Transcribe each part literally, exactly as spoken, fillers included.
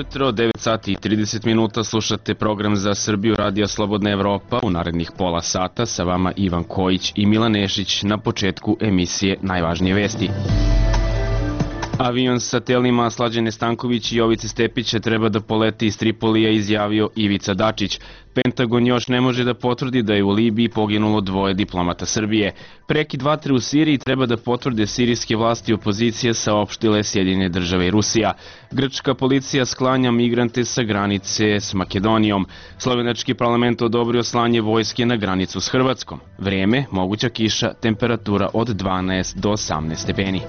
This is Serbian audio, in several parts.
ujutro, devet sati i trideset minuta, slušate program za Srbiju Radija Slobodna Evropa. U narednih pola sata sa vama Ivan Kojić i Milan Nešić. Na početku emisije Najvažnije vesti. Avion sa telima Slađane Stanković i Jovice Stepića treba da poleti iz Tripolija, izjavio Ivica Dačić. Pentagon još ne može da potvrdi da je u Libiji poginulo dvoje diplomata Srbije. Prekid vatre u Siriji treba da potvrde sirijske vlasti i opozicije, saopštile Sjedinjene države i Rusija. Grčka policija sklanja migrante sa granice s Makedonijom. Slovenački parlament odobrio slanje vojske na granicu s Hrvatskom. Vreme, moguća kiša, temperatura od dvanaest do osamnaest stepeni.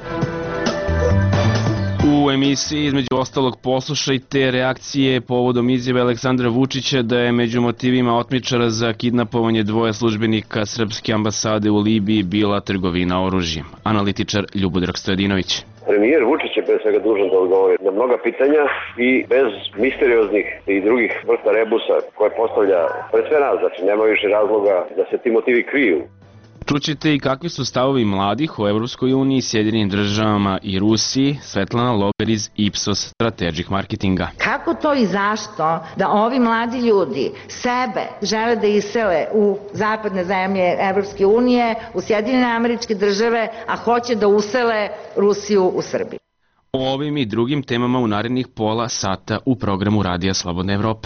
U emisiji između ostalog poslušajte reakcije povodom izjave Aleksandra Vučića da je među motivima otmičara za kidnapovanje dvoje službenika Srpske ambasade u Libiji bila trgovina oružjem. Analitičar Ljubodrag Stojadinović. Premijer Vučić je pre svega dužan da odgovori na mnoga pitanja i bez misterioznih i drugih vrsta rebusa koje postavlja pred sve nas, znači nema više razloga da se ti motivi kriju. Čućete i kakvi su stavovi mladih u Evropskoj uniji, Sjedinjenim državama i Rusiji. Svetlana Logar iz Ipsos Strategic Marketinga. Kako to i zašto da ovi mladi ljudi sebe žele da isele u zapadne zemlje Evropske unije, u Sjedinjene Američke Države, a hoće da usele Rusiju u Srbiji? O ovim i drugim temama u narednih pola sata u programu Radija Slobodna Evropa.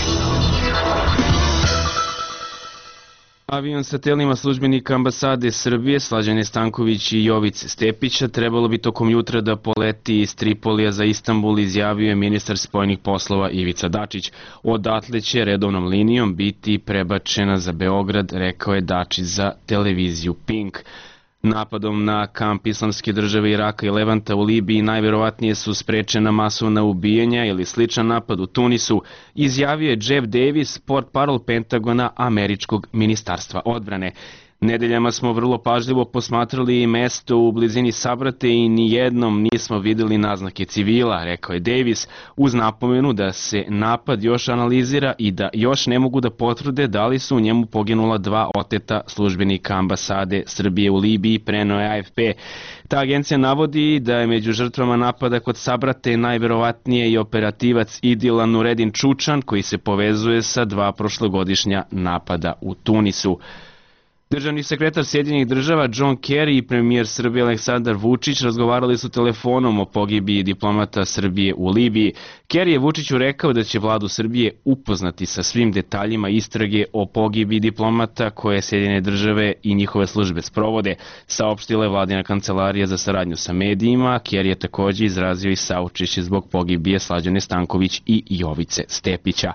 Avion sa telima službenika ambasade Srbije Slađane Stanković i Jovice Stepića trebalo bi tokom jutra da poleti iz Tripolija za Istanbul, izjavio je ministar spoljnih poslova Ivica Dačić. Odatle će redovnom linijom biti prebačena za Beograd, rekao je Dačić za televiziju Pink. Napadom na kamp Islamske države Iraka i Levanta u Libiji najverovatnije su sprečena masovna ubijanja ili sličan napad u Tunisu, izjavio je Jeff Davis, portparol Pentagona američkog ministarstva odbrane. Nedeljama smo vrlo pažljivo posmatrali mesto u blizini Sabrate i nijednom nismo videli naznake civila, rekao je Davis, uz napomenu da se napad još analizira i da još ne mogu da potvrde da li su u njemu poginula dva oteta službenika ambasade Srbije u Libiji, preneo je A F P. Ta agencija navodi da je među žrtvama napada kod Sabrate najverovatnije i operativac Idila Nuredin Čučan, koji se povezuje sa dva prošlogodišnja napada u Tunisu. Državni sekretar Sjedinjenih država John Kerry i premijer Srbije Aleksandar Vučić razgovarali su telefonom o pogibiji diplomata Srbije u Libiji. Kerry je Vučiću rekao da će vladu Srbije upoznati sa svim detaljima istrage o pogibiji diplomata koje Sjedinjene države i njihove službe sprovode, saopštila je vladina kancelarija za saradnju sa medijima. Kerry je također izrazio i saučešće zbog pogibije Slađane Stanković i Jovice Stepića.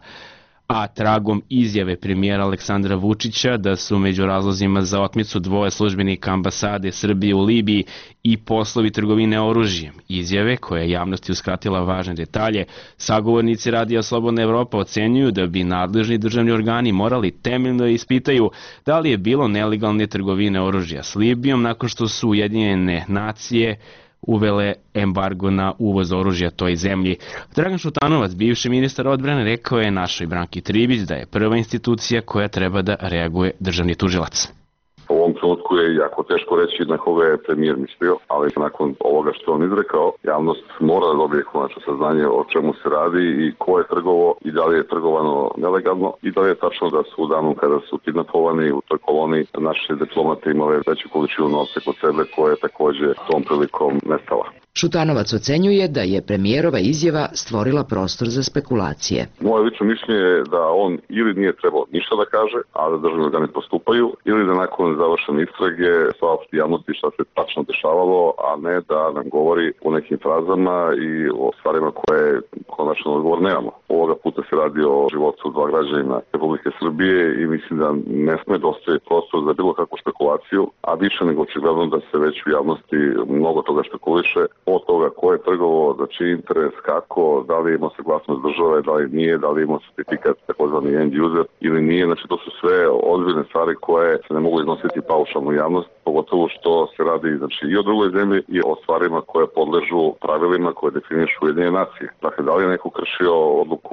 A tragom izjave premijera Aleksandra Vučića da su među razlozima za otmicu dvoje službenika ambasade Srbije u Libiji i poslovi trgovine oružjem, izjave koje je javnosti uskratila važne detalje, sagovornici Radija Slobodna Evropa ocenjuju da bi nadležni državni organi morali temeljno da ispitaju da li je bilo nelegalne trgovine oružja s Libijom nakon što su Ujedinjene nacije uvele embargo na uvoz oružja toj zemlji. Dragan Šutanovac, bivši ministar odbrane, rekao je našoj Branki Tribić da je prva institucija koja treba da reaguje državni tužilac. U ovom trenutku je jako teško reći na koga je premijer mislio, ali nakon ovoga što on izrekao, javnost mora da dobije konačno saznanje o čemu se radi i ko je trgovo i da li je trgovano nelegalno i da li je tačno da su u danu kada su kidnapovani u toj koloni naše diplomate imale veću količinu novca kod sebe koja je takođe tom prilikom nestala. Šutanovac ocenjuje da je premijerova izjava stvorila prostor za spekulacije. Moje lično mišljenje je da on ili nije trebao ništa da kaže, a da državni organi postupaju, ili da nakon završene istrage saopšti javnosti šta se tačno dešavalo, a ne da nam govori o nekim frazama i o stvarima koje konačno odgovor nemamo. Ovoga puta se radi o životu dva građanina Republike Srbije i mislim da ne sme da ostaje prostor za bilo kakvu špekulaciju, a više nego očigledno da se već u javnosti mnogo toga špekuliše, od toga ko je trgovao, za čiji interes, kako, da li imao saglasnost države, da li nije, da li imao certifikat takozvani end user ili nije. Znači to su sve ozbiljne stvari koje se ne mogu iznositi paušalno u javnost, pogotovo što se radi znači, i o drugoj zemlji i o stvarima koje podležu pravilima koje definišu Ujedinjene nacije. Dakle, da li je neko kršio odluku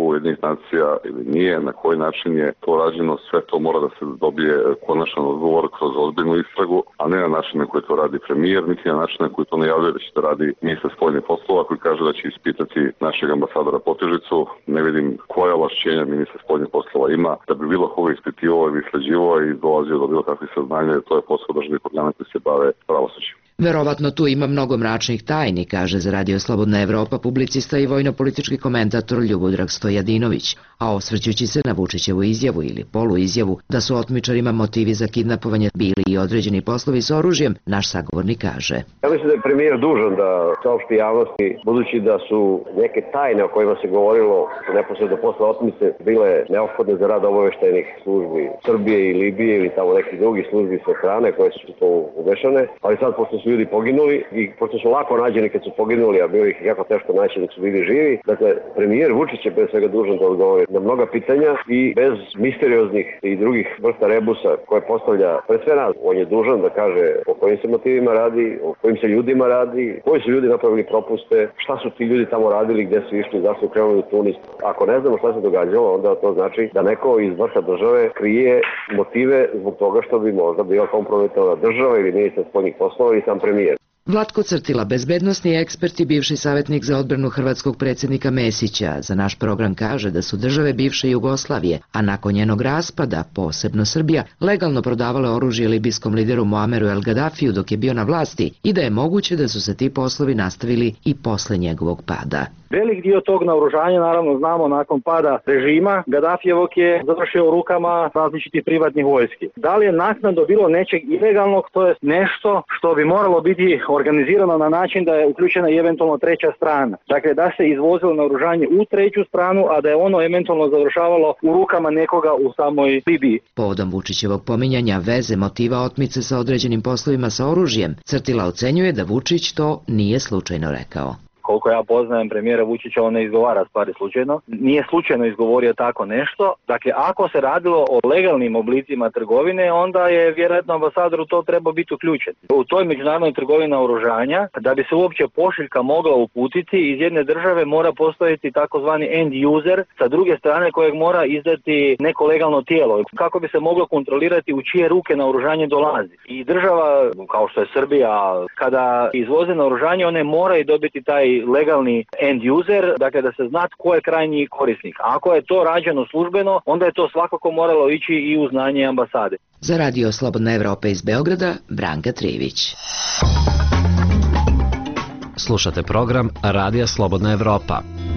Ujedinjenih nacija ili nije, na koji način je to rađeno, sve to mora da se dobije konačan odgovor kroz ozbiljnu istragu, a ne na način na koji to radi premijer, niti na način na koji to najavljuje da će to radi ministar spoljnih poslova koji kaže da će ispitati našeg ambasadora Potežicu. Ne vidim koja ovlašćenja ministar spoljnih poslova ima da bi bilo koga ispitivao ili istraživao i dolazio do bilo kakvih saznanja, to je posao državnih organa koji se bave pravosuđem. Verovatno tu ima mnogo mračnih tajni, kaže za Radio Slobodna Evropa publicista i vojno-politički komentator Ljubodrag Stojadinović, a osvrćući se na Vučićevu izjavu ili poluizjavu da su otmičarima motivi za kidnapovanje bili i određeni poslovi s oružjem, naš sagovornik kaže. Ja mislim da je premijer dužan da saopšti javnosti, budući da su neke tajne o kojima se govorilo neposredno posle otmice bile neophodne za rad obaveštajnih službi Srbije i Libije ili tamo nekih drugih službi sa strane koje su to umešane, ali sad pošto su ljudi poginuli i pošto su lako nađeni kad su poginuli, a bilo ih jako teško naći dok su bili živi, dakle, premijer Vučić je pre svega dužan da odgovori na mnoga pitanja i bez misterioznih i drugih vrsta rebusa koje postavlja pred sve nas. On je dužan da kaže o kojim se motivima radi, o kojim se ljudima radi, koji su ljudi napravili propuste, šta su ti ljudi tamo radili, gde su išli, zašto su krenuli u Tunis. Ako ne znamo šta se događalo, onda to znači da neko iz vrha države krije motive zbog toga što bi možda bila kompromitovana država ili ministar spoljnih poslova ili sam premijer. Vlatko Crtila, bezbednosni ekspert i bivši savjetnik za odbranu hrvatskog predsjednika Mesića, za naš program kaže da su države bivše Jugoslavije, a nakon njenog raspada, posebno Srbija, legalno prodavale oružje libijskom lideru Muameru El Gaddafiju dok je bio na vlasti i da je moguće da su se ti poslovi nastavili i posle njegovog pada. Velik dio tog naoružanja, naravno znamo, nakon pada režima Gaddafijevog je završio u rukama različitih privatnih vojski. Da li je naknadno bilo nečeg ilegalnog, to je nešto što bi moralo biti organizirano na način da je uključena i eventualno treća strana. Dakle, da se izvozilo naoružanje u treću stranu, a da je ono eventualno završavalo u rukama nekoga u samoj Libiji. Povodom Vučićevog pominjanja veze motiva otmice sa određenim poslovima sa oružjem, Crtila ocenjuje da Vučić to nije slučajno rekao. Koliko ja poznajem premijera Vučića, on ne izgovara stvari slučajno. Nije slučajno izgovorio tako nešto. Dakle, ako se radilo o legalnim oblicima trgovine, onda je vjerojatno ambasador u to trebao biti uključen. U toj međunarodnoj trgovini naoružanja, da bi se uopće pošiljka mogla uputiti, iz jedne države mora postojiti takozvani end user, sa druge strane kojeg mora izdati neko legalno tijelo, kako bi se moglo kontrolirati u čije ruke naoružanje dolazi. I država, kao što je Srbija, kada izvoze naoružanje, one moraju dobiti taj legalni end user, dakle da se zna ko je krajnji korisnik. Ako je to rađeno službeno, onda je to svakako moralo ići i u znanje ambasade. Za Radio Slobodna Evropa iz Beograda, Branka Trivić. Slušate program Radija Slobodna Evropa.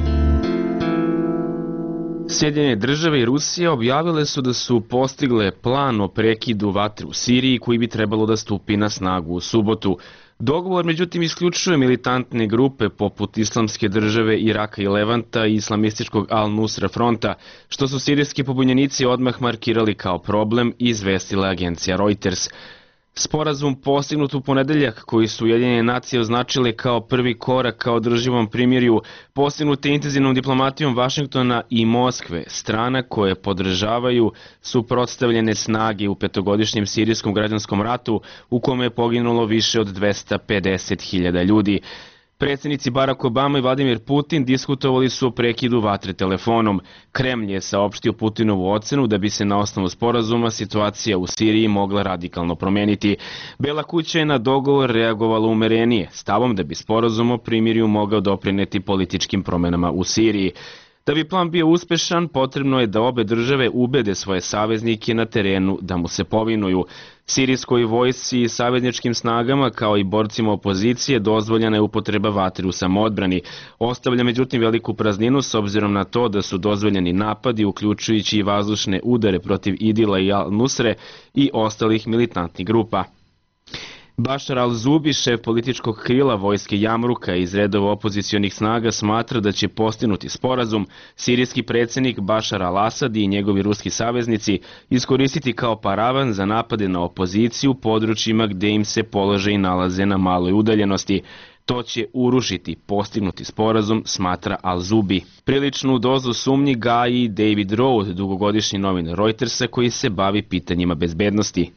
Sjedinjene države i Rusija objavile su da su postigle plan o prekidu vatre u Siriji koji bi trebalo da stupi na snagu u subotu. Dogovor međutim isključuje militantne grupe poput Islamske države, Iraka i Levanta i islamističkog Al-Nusra fronta, što su sirijski pobunjenici odmah markirali kao problem, izvestila agencija Reuters. Sporazum postignut u ponedeljak, koji su Ujedinjene nacije označile kao prvi korak ka održivom primirju, postignut je intenzivnom diplomatijom Vašingtona i Moskve, strana koje podržavaju suprotstavljene snage u petogodišnjem sirijskom građanskom ratu u kome je poginulo više od dvesta pedeset hiljada ljudi. Predsjednici Barack Obama i Vladimir Putin diskutovali su o prekidu vatre telefonom. Kremlj je saopštio Putinovu ocenu da bi se na osnovu sporazuma situacija u Siriji mogla radikalno promeniti. Bela kuća je na dogovor reagovala umerenije, stavom da bi sporazum o primirju mogao doprineti političkim promenama u Siriji. Da bi plan bio uspešan, potrebno je da obe države ubede svoje saveznike na terenu da mu se povinuju. Sirijskoj vojsci i savezničkim snagama, kao i borcima opozicije, dozvoljena je upotreba vatre u samoodbrani. Ostavlja međutim veliku prazninu s obzirom na to da su dozvoljeni napadi, uključujući i vazdušne udare protiv Idila i Al-Nusre i ostalih militantnih grupa. Bašar al-Zubi, šef političkog krila vojske Jamruka iz redova opozicionih snaga, smatra da će postignuti sporazum sirijski predsjednik Bašar al-Asad i njegovi ruski saveznici iskoristiti kao paravan za napade na opoziciju u područjima gdje im se položaji nalaze na maloj udaljenosti. To će urušiti postignuti sporazum, smatra Al-Zubi. Priličnu dozu sumnji gaji David Rowe, dugogodišnji novinar Reutersa koji se bavi pitanjima bezbednosti.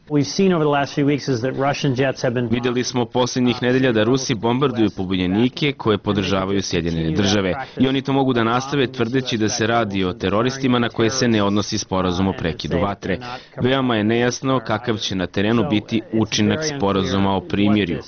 Vidjeli smo posljednjih nedelja da Rusi bombarduju pobunjenike koje podržavaju Sjedinjene države i oni to mogu da nastave tvrdeći da se radi o teroristima na koje se ne odnosi sporazum o prekidu vatre. Veoma je nejasno kakav će na terenu biti učinak sporazuma o primirju,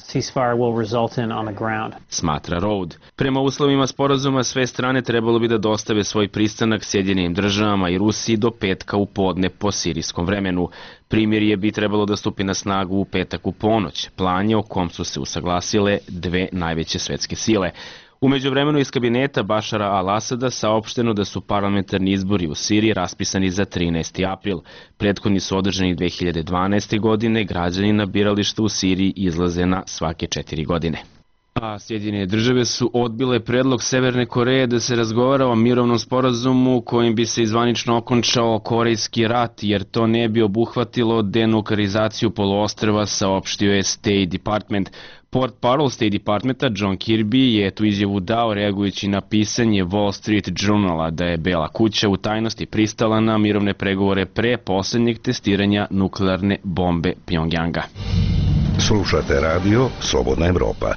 smatra Rowe. Prema uslovima sporazuma sve strane trebalo bi da dostave svoj pristanak Sjedinjenim državama i Rusiji do petka u podne po sirijskom vremenu. Primirje bi trebalo da stupi na snagu u petak u ponoć. Plan je o kom su se usaglasile dve najveće svetske sile. U međuvremenu iz kabineta Bašara al-Asada saopšteno da su parlamentarni izbori u Siriji raspisani za trinaesti april. Prethodni su održani dve hiljade dvanaeste. godine, građani na birališta u Siriji izlaze na svake četiri godine. A Sjedinjene države su odbile predlog Severne Koreje da se razgovara o mirovnom sporazumu kojim bi se izvanično okončao Korejski rat, jer to ne bi obuhvatilo denuklearizaciju poluostrva, saopštio je State Department. Portparol State Departmenta John Kirby je tu izjavu dao reagujući na pisanje Wall Street Journala da je Bela kuća u tajnosti pristala na mirovne pregovore pre poslednjeg testiranja nuklearne bombe Pjongjanga. Slušate radio Slobodna Evropa.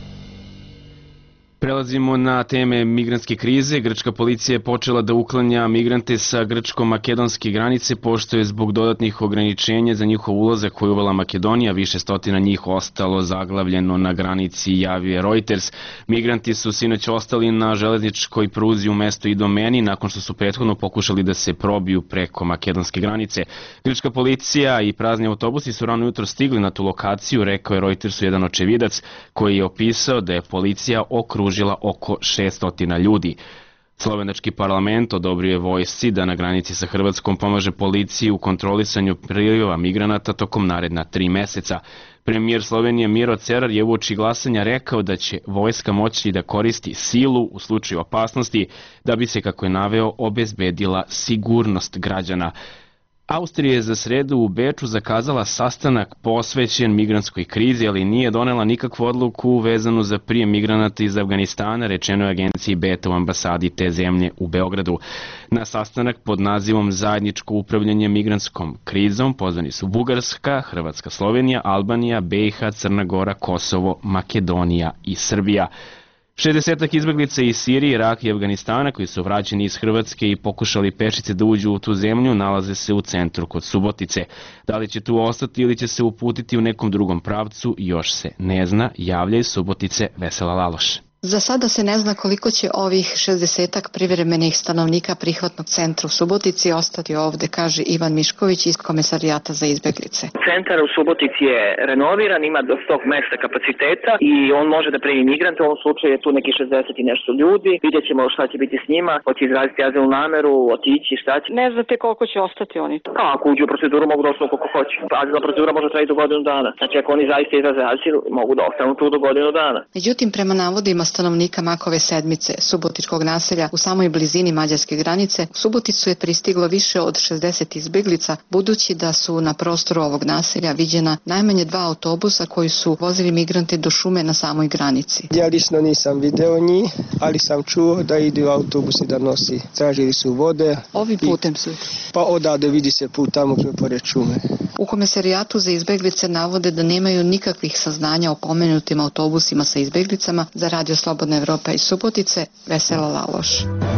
Prelazimo na teme migrantske krize. Grčka policija je počela da uklanja migrante sa grčko-makedonske granice, pošto je zbog dodatnih ograničenja za njihov ulazak koju uvela Makedonija, više stotina njih ostalo zaglavljeno na granici, javio je Reuters. Migranti su sinoć ostali na železničkoj pruzi u mestu Idomeni nakon što su prethodno pokušali da se probiju preko makedonske granice. Grčka policija i prazni autobusi su rano jutro stigli na tu lokaciju, rekao je Reutersu jedan očevidac koji je opisao da je policija okružila oko šesnaest ljudi. Slovenački parlament odobrio je vojsci da na granici sa Hrvatskom pomaže policiji u kontrolisanju priliva migranata tokom naredna tri meseca. Premijer Slovenije Miro Cerar je uoči glasanja rekao da će vojska moći da koristi silu u slučaju opasnosti da bi se, kako je naveo, obezbedila sigurnost građana. Austrija je za sredu u Beču zakazala sastanak posvećen migrantskoj krizi, ali nije donela nikakvu odluku vezanu za prijem migranata iz Afganistana, rečeno je agenciji Beta u ambasadi te zemlje u Beogradu. Na sastanak pod nazivom Zajedničko upravljanje migrantskom krizom pozvani su Bugarska, Hrvatska, Slovenija, Albanija, B i H, Crna Gora, Kosovo, Makedonija i Srbija. šezdesetak izbeglica iz Sirije, Iraka i Afganistana koji su vraćeni iz Hrvatske i pokušali pešice da uđu u tu zemlju nalaze se u centru kod Subotice. Da li će tu ostati ili će se uputiti u nekom drugom pravcu još se ne zna, javlja iz Subotice Vesela Laloš. Za sada se ne zna koliko će ovih šezdesetak privremenih stanovnika prihvatnog centra u Subotici ostati ovde, kaže Ivan Mišković iz Komesarijata za izbeglice. Centar u Subotici je renoviran, ima do sto mesta kapaciteta i on može da primi migrante, u ovom slučaju je tu neki šezdeset i nešto ljudi, vidjet ćemo šta će biti s njima, hoće izraziti azilnu nameru, otići, šta će. Ne znate koliko će ostati oni to? A, ako uđu u proceduru mogu da ostanu koliko hoće. Azilna procedura može trajati do godinu dana, znači ako oni zaista izraze azil mogu da ostanu tu do godinu dana. Međutim, prema navodima stanovnika Makove sedmice, subotičkog naselja u samoj blizini mađarske granice, u Suboticu je pristiglo više od šezdeset izbeglica, budući da su na prostoru ovog naselja viđena najmanje dva autobusa koji su vozili migrante do šume na samoj granici. Ja lično nisam video njih, ali sam čuo da idu autobusi da nosi. Tražili su vode. Ovim putem su? Pa odavde vidi se put tamo pored šume. U Komesarijatu za izbeglice navode da nemaju nikakvih saznanja o pomenutim autobusima sa izbeglicama. Za Radio Slobodna Evropa iz Subotice, Vesela Laloš.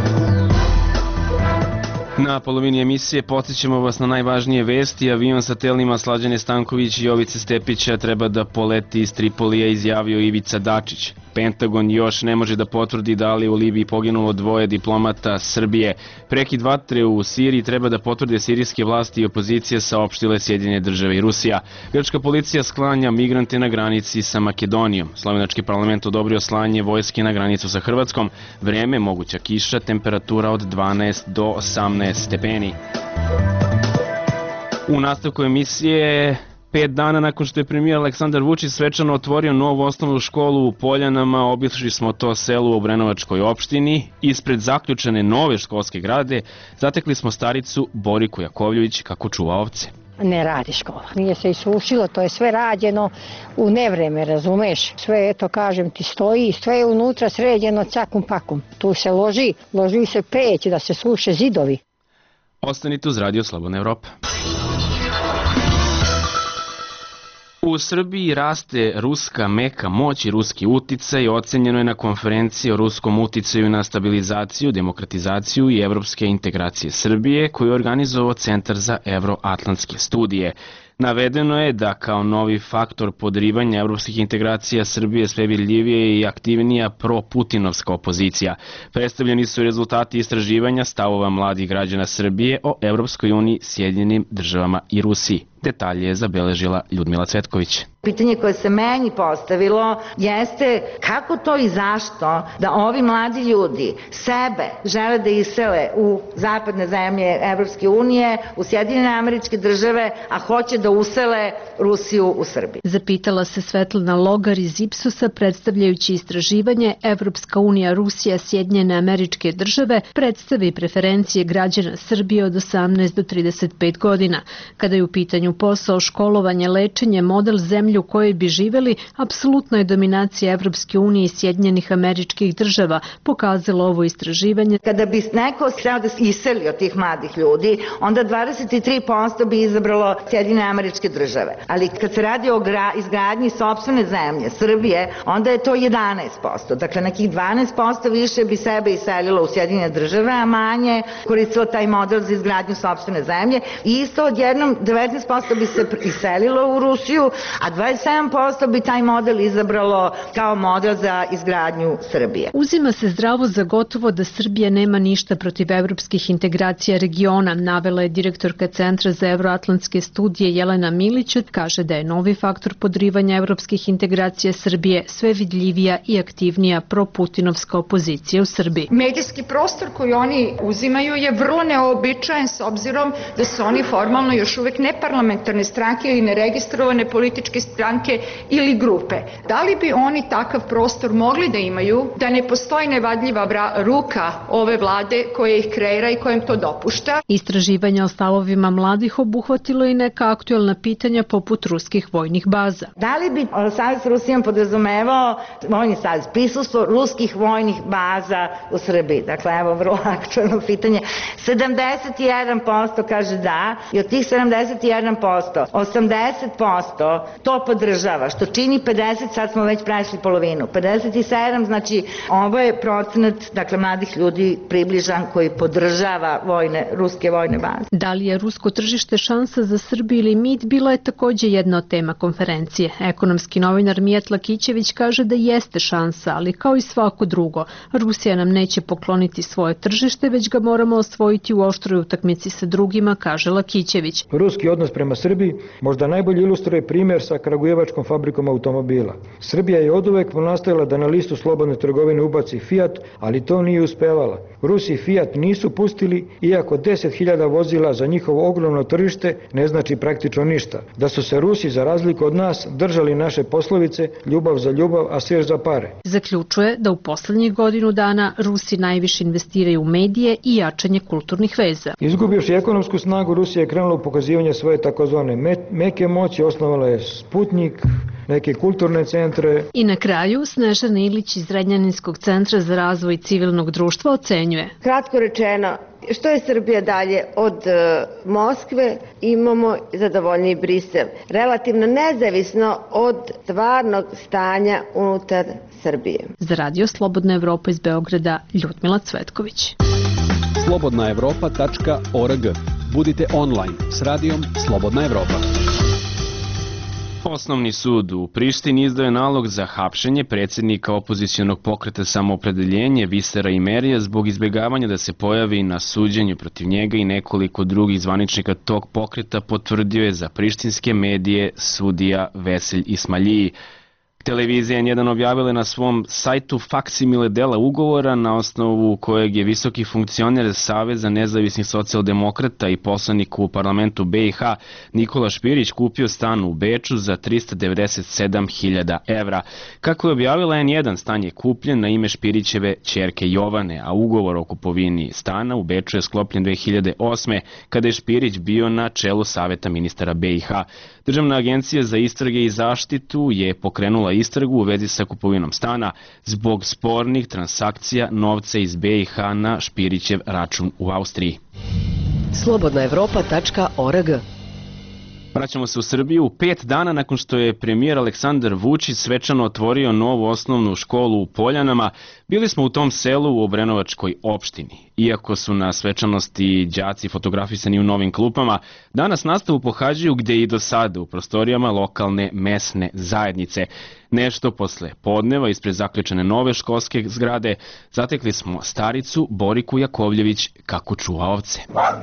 Na polovini emisije podsjećamo vas na najvažnije vesti. Avion sa telima Slađane Stanković i Jovice Stepića treba da poleti iz Tripolija, izjavio Ivica Dačić. Pentagon još ne može da potvrdi da li u Libiji poginulo dvoje diplomata Srbije. Prekid vatre u Siriji treba da potvrde sirijske vlasti i opozicija, saopštile Sjedinjene države i Rusija. Grčka policija sklanja migrante na granici sa Makedonijom. Slovenački parlament odobrio slanje vojske na granicu sa Hrvatskom. Vreme, moguća kiša, temperatura od dvanaest do osamnaest stepeni. U nastavku emisije, pet dana nakon što je premijer Aleksandar Vučić svečano otvorio novu osnovnu školu u Poljanama, obišli smo to selo u Obrenovačkoj opštini. Ispred zaključene nove školske grade zatekli smo staricu Boriku Jakovljević kako čuva ovce. ne radi škola. Nije se isušilo, to je sve rađeno u nevreme, razumeš? Sve, eto, kažem ti, stoji, sve je unutra sređeno cakum pakum. Tu se loži, loži se peć da se suše zidovi. Ostanite uz Radio Slobodna Evropa. U Srbiji raste ruska meka moć i ruski uticaj, ocenjeno je na konferenciji o ruskom uticaju na stabilizaciju, demokratizaciju i evropske integracije Srbije, koju je organizovao Centar za evroatlantske studije. Navedeno je da kao novi faktor podrivanja evropskih integracija Srbije sve vidljivije i aktivnija pro-putinovska opozicija. Predstavljeni su rezultati istraživanja stavova mladih građana Srbije o Evropskoj uniji, Sjedinjenim državama i Rusiji. Detalje je zabeležila Ljudmila Cvetković. Pitanje koje se meni postavilo jeste kako to i zašto da ovi mladi ljudi sebe žele da isele u zapadne zemlje Evropske unije, u Sjedinjene Američke Države, a hoće da usele Rusiju u Srbiji. Zapitala se Svetlana Logar iz Ipsosa, predstavljajući istraživanje Evropska unija, Rusija, Sjedinjene Američke Države, predstavi preferencije građana Srbije od osamnaest do trideset pet godina. Kada je u pitanju posao, školovanje, lečenje, model zemlje u kojoj bi živeli, apsolutno je dominacija Evropske unije i Sjedinjenih Američkih Država, pokazalo ovo istraživanje. Kada bi neko hteo da iseli od tih mladih ljudi, onda dvadeset tri posto bi izabralo Sjedinjene Američke Države. Ali kad se radi o izgradnji sopstvene zemlje, Srbije, onda je to jedanaest posto. Dakle, nekih dvanaest posto više bi sebe iselilo u Sjedinjene Države, a manje koristilo taj model za izgradnju sopstvene zemlje. I isto odjednom devetnaest posto bi se iselilo u Rusiju, a dvadeset sedam posto bi taj model izabralo kao model za izgradnju Srbije. Uzima se zdravo za gotovo da Srbija nema ništa protiv evropskih integracija regiona, navela je direktorka Centra za evroatlantske studije Jelena Milić, kaže da je novi faktor podrivanja evropskih integracija Srbije sve vidljivija i aktivnija pro-putinovska opozicija u Srbiji. Medijski prostor koji oni uzimaju je vrlo neobičajen s obzirom da su oni formalno još uvek neparlamentarne stranke ili neregistrovane političke stranke ili grupe. Da li bi oni takav prostor mogli da imaju, da ne postoji nevadljiva ruka ove vlade koja ih kreira i koja im to dopušta? Istraživanje o stavovima mladih obuhvatilo i neka aktuelna pitanja poput ruskih vojnih baza. Da li bi Savez s Rusijom podrazumevao vojni savez, prisustvo ruskih vojnih baza u Srbiji? Dakle, evo vrlo aktuelno pitanje. sedamdeset jedan posto kaže da i od tih sedamdeset jedan posto, osamdeset posto to podržava, što čini pedeset, sad smo već prešli polovinu, pedeset sedam, znači ovo je procenat, dakle, mladih ljudi približan koji podržava vojne, ruske vojne baze. Da li je rusko tržište šansa za Srbiju ili mit, bila je takođe jedna od tema konferencije. Ekonomski novinar Mijat Lakićević kaže da jeste šansa, ali kao i svako drugo, Rusija nam neće pokloniti svoje tržište, već ga moramo osvojiti u oštroj utakmici sa drugima, kaže Lakićević. Ruski odnos prema Srbiji možda najbolje ilustruje primjer sa Kragujevačkom fabrikom automobila. Srbija je oduvek nastojala da na listu slobodne trgovine ubaci Fiat, ali to nije uspevala. Rusi Fiat nisu pustili, iako deset hiljada vozila za njihovo ogromno tržište ne znači praktično ništa. Da su se Rusi, za razliku od nas, držali naše poslovice ljubav za ljubav, a sir za pare. Zaključuje da u poslednjih godinu dana Rusi najviše investiraju u medije i jačanje kulturnih veza. Izgubivši ekonomsku snagu, Rusija je krenula u pokazivanje svoje takozvane me meke moći, osnovala je Sputnik, neke kulturne centre. I na kraju Snežana Ilić iz Zrenjaninskog centra za razvoj civilnog društva ocenjuje. Kratko rečeno, što je Srbija dalje od uh, Moskve, imamo zadovoljniji Brisel, relativno nezavisno od stvarnog stanja unutar Srbije. Za Radio Slobodna Evropa iz Beograda, Ljudmila Cvetković. slobodna evropa tačka org. Budite online s radijom Slobodna Evropa. Osnovni sud u Prištini izdao je nalog za hapšenje predsjednika opozicionog pokreta Samoopredeljenje Visera Imerija zbog izbjegavanja da se pojavi na suđenju protiv njega i nekoliko drugih zvaničnika tog pokreta, potvrdio je za prištinske medije sudija Veselj Ismaljiji. Televizija N jedan objavila na svom sajtu faksimile dela ugovora na osnovu kojeg je visoki funkcioner Saveza nezavisnih socijaldemokrata i poslanik u parlamentu B i H Nikola Špirić kupio stan u Beču za trista devedeset sedam hiljada evra. Kako je objavila N jedan, stan je kupljen na ime Špirićeve ćerke Jovane, a ugovor o kupovini stana u Beču je sklopljen dve hiljade osme. kada je Špirić bio na čelu Saveta ministara B i H. Državna agencija za istrage i zaštitu je pokrenula istragu u vezi sa kupovinom stana zbog spornih transakcija novca iz B i H na Špirićev račun u Austriji. slobodna evropa tačka org. Vraćamo se u Srbiju. Pet dana nakon što je premijer Aleksandar Vučić svečano otvorio novu osnovnu školu u Poljanama, bili smo u tom selu u Obrenovačkoj opštini. Iako su na svečanosti đaci fotografisani u novim klupama, danas nastavu pohađaju gde i do sada u prostorijama lokalne mesne zajednice. Nešto posle podneva ispred zaključene nove školske zgrade zatekli smo staricu Boriku Jakovljević kako čuva ovce.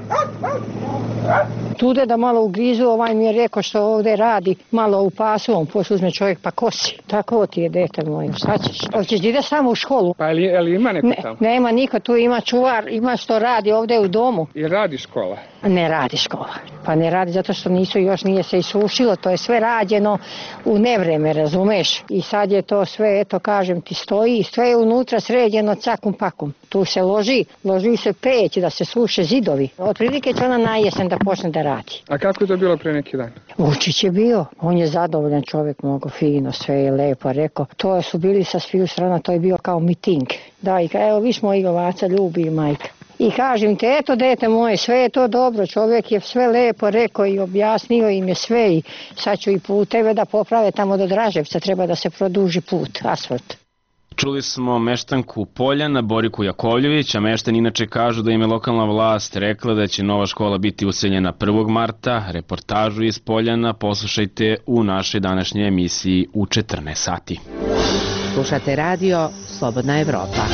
Tude da malo ugrizu, ovaj mi je rekao što ovde radi, malo u pasovom, posle uzme čovjek pa kosi. Tako ti je, dete moje, šta ćeš? Hoćeš da ide samo u školu? Pa ali, ali ima neko tamo? Ne, nema niko, tu ima čuvar, ima što radi ovde u domu. I radi škola? Ne radi škola. Pa ne radi zato što nisu, još nije se isušilo, to je sve rađeno u nevreme, razumeš? I sad je to sve, eto kažem ti, stoji, sve je unutra sređeno cakum pakum. Tu se loži, loži se peć da se suše zidovi. Otprilike će ona na jesen da počne da radi. A kako je to bilo pre neki dan? Vučić je bio, on je zadovoljan čovjek, mnogo fino, sve je lepo rekao. To su bili sa sviju strana, to je bio kao miting. Da, i evo viš mojih ovaca ljubi majka. I kažem te, eto dete moje, sve je to dobro, čovjek je sve lepo rekao i objasnio im je sve i sad ću i puteve da poprave tamo do Draževca, treba da se produži put, asfalt. Čuli smo meštanku Poljana Boriku Jakovljević, a meštani inače kažu da im je lokalna vlast rekla da će nova škola biti useljena prvog marta. Reportažu iz Poljana poslušajte u našoj današnjoj emisiji u četrnaest sati. Slušate radio Slobodna Evropa.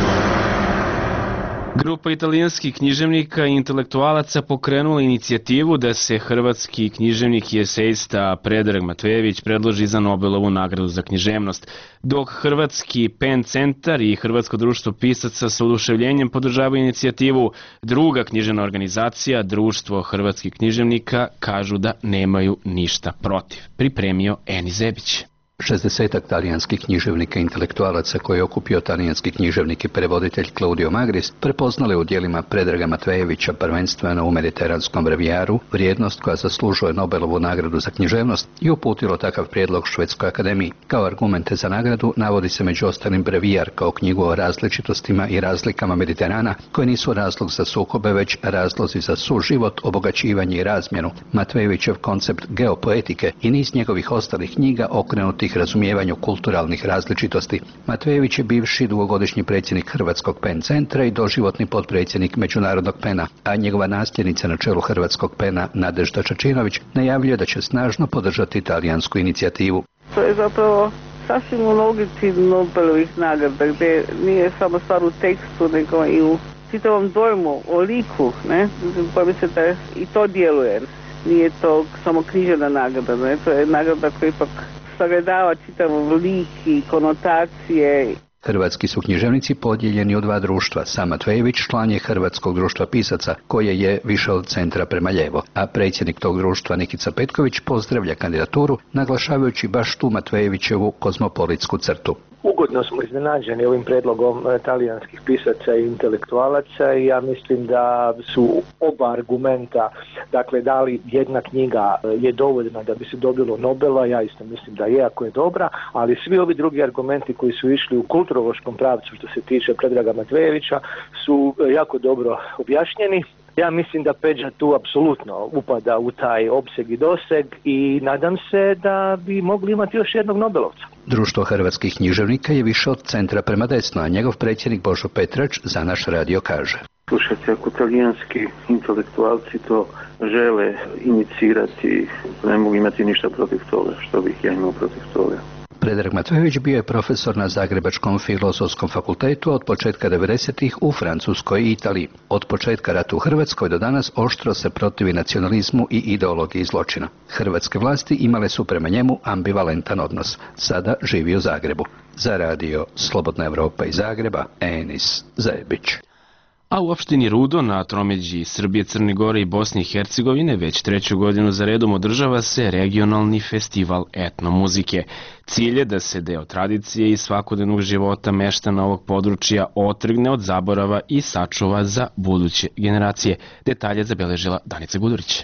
Grupa italijanskih književnika i intelektualaca pokrenula inicijativu da se hrvatski književnik i esejista Predrag Matvejević predloži za Nobelovu nagradu za književnost, dok Hrvatski Pen centar i Hrvatsko društvo pisaca sa oduševljenjem podržavaju inicijativu. Druga književna organizacija, Društvo hrvatskih književnika, kažu da nemaju ništa protiv. Pripremio Eni Zebić. šezdesetak talijanskih književnika i intelektualaca koje je okupio talijanski književnik i prevoditelj Claudio Magris prepoznale u djelima Predraga Matvejevića prvenstveno u mediteranskom brevijaru vrijednost koja zaslužuje Nobelovu nagradu za književnost i uputilo takav prijedlog Švedskoj akademiji. Kao argumente za nagradu navodi se među ostalim brevijar kao knjigu o različitostima i razlikama Mediterana koje nisu razlog za sukobe već razlozi za suživot, obogaćivanje i razmjenu, Matvejevićev koncept geopoetike i niz njegovih ostalih knjiga okrenutih razumijevanju kulturalnih različitosti. Matvejević je bivši dugogodišnji predsjednik Hrvatskog Pen centra i doživotni potpredsjednik Međunarodnog pena, a njegova nasljednica na čelu Hrvatskog pena Nadežda Čačinović najavljuje da će snažno podržati italijansku inicijativu. To je zapravo sasvim u logici Nobelovih nagrada, gdje nije samo stvar u tekstu, nego i u čitavom dojmu, o liku, ne? Bojim se da i to djeluje. Nije to samo književna nagrada, ne? To je nagrada koja ipak sagledava čitav lik i konotacije. Hrvatski su književnici podijeljeni u dva društva. Sam Matvejević član je Hrvatskog društva pisaca, koje je više od centra prema lijevo, a predsjednik tog društva Nikica Petković pozdravlja kandidaturu, naglašavajući baš tu Matvejevićevu kozmopolitsku crtu. Ugodno smo iznenađeni ovim predlogom talijanskih pisaca i intelektualaca i ja mislim da su oba argumenta, dakle da li jedna knjiga je dovoljna da bi se dobilo Nobela, ja isto mislim da je ako je dobra, ali svi ovi drugi argumenti koji su išli u kulturološkom pravcu što se tiče Predraga Matvejevića su jako dobro objašnjeni. Ja mislim da Peđa tu apsolutno upada u taj opseg i doseg i nadam se da bi mogli imati još jednog Nobelovca. Društvo hrvatskih književnika je više od centra prema desno, a njegov predsjednik Božo Petrač za naš radio kaže. Slušajte, ako talijanski intelektualci to žele inicirati, ne mogu imati ništa protiv toga, što bih ja imao protiv toga. Predrag Matvejević bio je profesor na Zagrebačkom filozofskom fakultetu od početka devedesetih u Francuskoj i Italiji. Od početka rata u Hrvatskoj do danas oštro se protivi nacionalizmu i ideologiji zločina. Hrvatske vlasti imale su prema njemu ambivalentan odnos. Sada živi u Zagrebu. Za radio Slobodna Evropa iz Zagreba, Enis Zajebić. A u opštini Rudo na tromeđi Srbije, Crne Gore i Bosne i Hercegovine već treću godinu za redom održava se regionalni festival etnomuzike. Cilj je da se deo tradicije i svakodnevnog života meštana ovog područja otrgne od zaborava i sačuva za buduće generacije. Detalje zabeležila Danica Gudurić.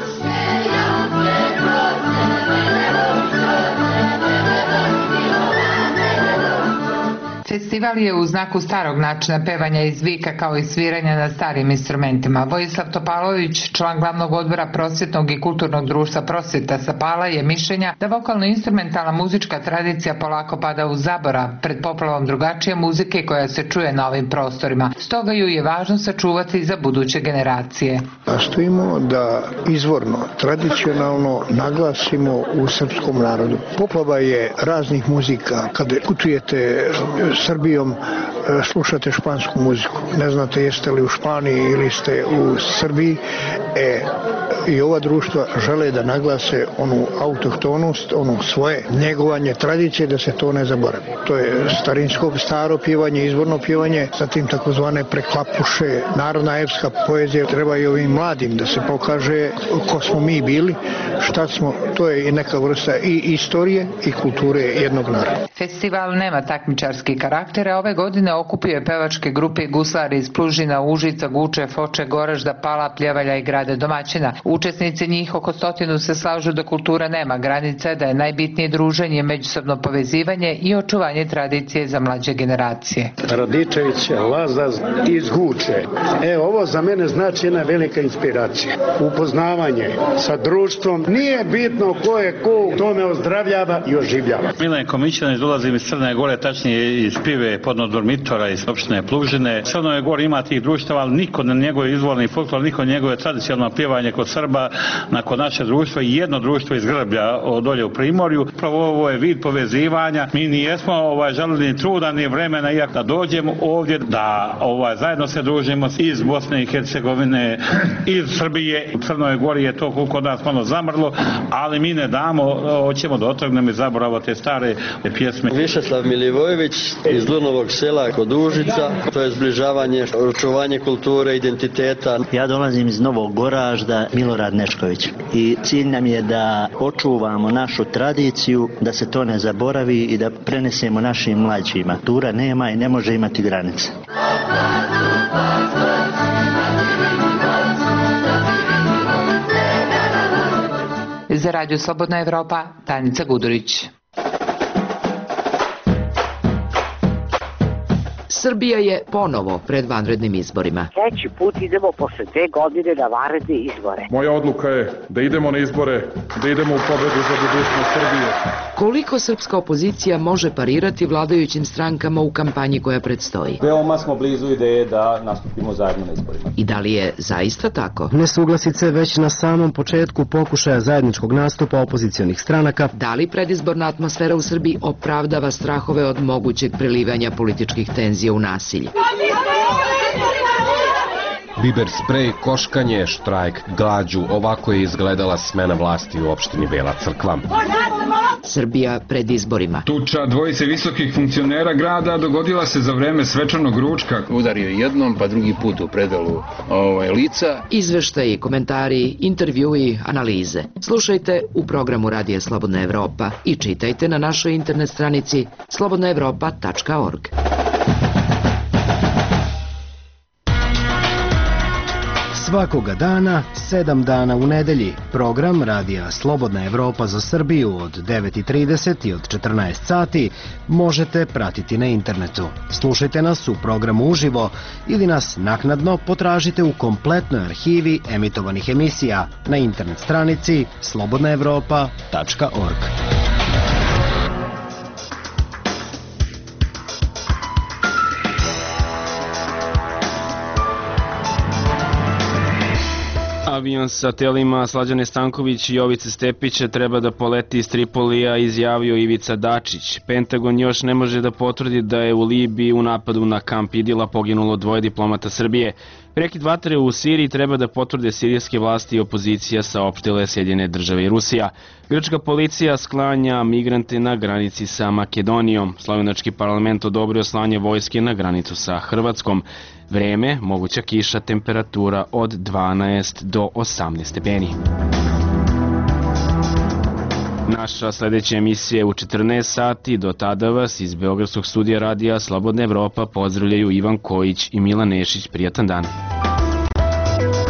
Festival je u znaku starog načina pevanja iz vika kao i sviranja na starim instrumentima. Vojislav Topalović, član glavnog odbora prosvjetnog i kulturnog društva Prosvjeta Sapala, je mišljenja da vokalno-instrumentalna muzička tradicija polako pada u zaborav pred poplavom drugačije muzike koja se čuje na ovim prostorima. Stoga ju je važno sačuvati za buduće generacije. Nastojimo da izvorno, tradicionalno naglasimo u srpskom narodu. Poplava je raznih muzika. Kada putujete Srbijom, slušate špansku muziku. Ne znate jeste li u Španiji ili ste u Srbiji. E, i ova društva žele da naglase onu autohtonost, ono svoje njegovanje tradicije, da se to ne zaboravi. To je starinsko staro pjevanje, izvorno pjevanje, zatim takozvane preklapuše, narodna epska poezija. Treba i ovim mladim da se pokaže ko smo mi bili, šta smo. To je i neka vrsta i istorije i kulture jednog naroda. Festival nema takmičarski karakter, a ove godine okupio je pevačke grupe Guslari iz Plužina, Užica, Guče, Foče, Goražda, Pala, Pljevalja i grada domaćina. Učesnici njih oko stotinu se slažu da kultura nema granice, da je najbitnije druženje, međusobno povezivanje i očuvanje tradicije za mlađe generacije. Radičević, Lazaz iz Guče. E, ovo za mene znači jedna velika inspiracija. Upoznavanje sa društvom. Nije bitno ko je ko, to me ozdravljava i oživljava. Milan Komićan, dolazim iz Crne Gore, tačnije iz Pive, Podnodormitora, iz opštine Plužine. Crnoj Gori ima tih društava, ali niko na njegove izvorni folklor, niko na njegove tradicionalno pjevanje kod Srba, nakon naše društvo i jedno društvo iz Grblja od dolje u Primorju. Prvo ovo je vid povezivanja. Mi nijesmo ovaj, žalili ni truda, ni vremena, iako da dođemo ovdje, da ovaj, zajedno se družimo iz Bosne i Hercegovine, iz Srbije. U Crnoj Gori je to kod nas malo zamrlo, ali mi ne damo, hoćemo da otrgnemo iz zaborava te stare pjesme. Višeslav Milivojević iz Lunovog sela kod Užica, to je zbližavanje, očuvanje kulture, identiteta. Ja dolazim iz Novog Goražda, Milorad Nešković, i cilj nam je da očuvamo našu tradiciju, da se to ne zaboravi i da prenesemo našim mlađima. Kultura nema i ne može imati granice. Za radio Slobodna Evropa, Danica Gudurić. Srbija je ponovo pred vanrednim izborima. Treći put idemo posle dve godine na vanredne izbore. Moja odluka je da idemo na izbore, da idemo u pobedu za budućnost Srbije. Koliko srpska opozicija može parirati vladajućim strankama u kampanji koja predstoji? Veoma smo blizu ideje da nastupimo zajedno na izborima. I da li je zaista tako? Nesuglasice već na samom početku pokušaja zajedničkog nastupa opozicionih stranaka. Da li predizborna atmosfera u Srbiji opravdava strahove od mogućeg prelivanja političkih tenzija u nasilje? Biber sprej, koškanje, štrajk, glađu, ovako je izgledala smena vlasti u opštini Bela Crkva. Srbija pred izborima. Tuča dvojice visokih funkcionera grada dogodila se za vreme svečanog ručka. Udario jednom, pa drugi put u predelu ovaj, lica. Izveštaji, komentari, intervjui, analize. Slušajte u programu Radija Slobodna Evropa i čitajte na našoj internet stranici slobodna evropa tačka org. Svakoga dana, sedam dana u nedelji, program Radija Slobodna Evropa za Srbiju od devet i trideset i od četrnaest sati možete pratiti na internetu. Slušajte nas u programu uživo ili nas naknadno potražite u kompletnoj arhivi emitovanih emisija na internet stranici slobodna evropa tačka org. Avion sa telima Slađane Stanković i Jovice Stepića treba da poleti iz Tripolija, izjavio Ivica Dačić. Pentagon još ne može da potvrdi da je u Libiji u napadu na kamp Idila poginulo dvoje diplomata Srbije. Prekid vatre u Siriji treba da potvrde sirijske vlasti i opozicija, saopštile Sjedinjene države i Rusija. Grčka policija sklanja migrante na granici sa Makedonijom. Slovenački parlament odobrio slanje vojske na granicu sa Hrvatskom. Vreme, moguća kiša, temperatura od dvanaest do osamnaest stepeni. Naša sledeća emisija je u četrnaest sati. Do tada vas iz Beogradskog studija radija Slobodna Evropa pozdravljaju Ivan Kojić i Milan Nešić. Prijatan dan.